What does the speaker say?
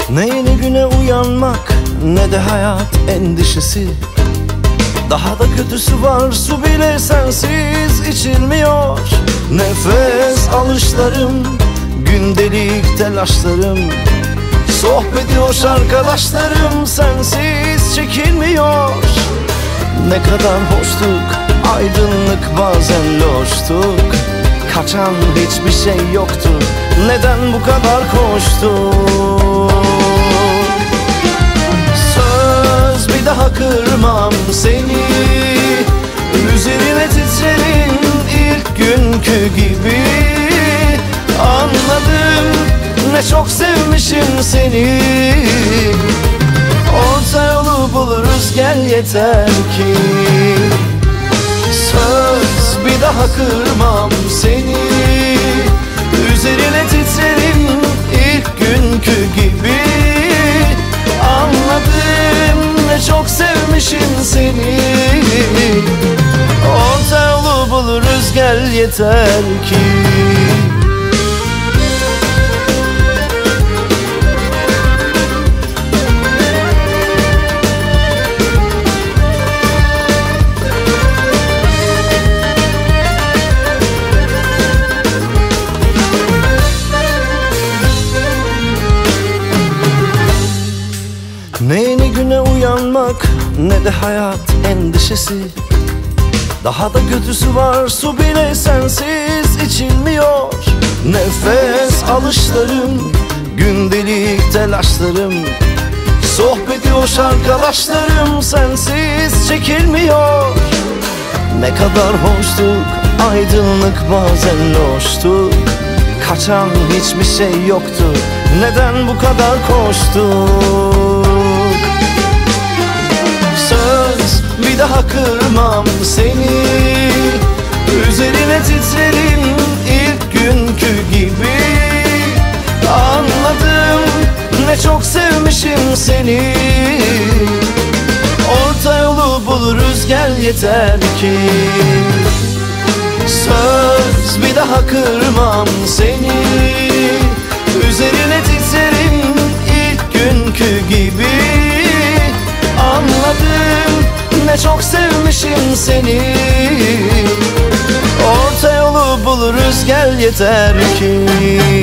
Ne yeni güne uyanmak ne de hayat endişesi. Daha da kötüsü var, su bile sensiz içilmiyor. Nefes alışlarım, gündelik telaşlarım, sohbeti hoş arkadaşlarım sensiz çekilmiyor. Ne kadar hoştuk, aydınlık bazen loştuk. Kaçan hiçbir şey yoktu, neden bu kadar koştuk? Söz bir daha kırmam seni, üzerine titrerim ilk günkü gibi. Anladım ne çok sevmişim seni. Orta yolu buluruz gel yeter ki. Söz bir daha kırmam seni, üzerine titrerim ilk günkü gibi. Anladım ne çok sevmişim seni. Orta yolu buluruz gel yeter ki. Ne yeni güne uyanmak ne de hayat endişesi. Daha da kötüsü var, su bile sensiz içilmiyor. Nefes alışlarım, gündelik telaşlarım, sohbeti hoş arkadaşlarım sensiz çekilmiyor. Ne kadar hoştuk, aydınlık bazen loştuk. Kaçan hiçbir şey yoktu, neden bu kadar koştuk? Söz bir daha kırmam seni, üzerine titrerim ilk günkü gibi. Anladım ne çok sevmişim seni. Orta yolu buluruz gel yeter ki. Söz bir daha kırmam seni, üzerine titrerim ilk günkü gibi. Anladım ne çok sevmişim seni. Orta yolu buluruz gel yeter ki.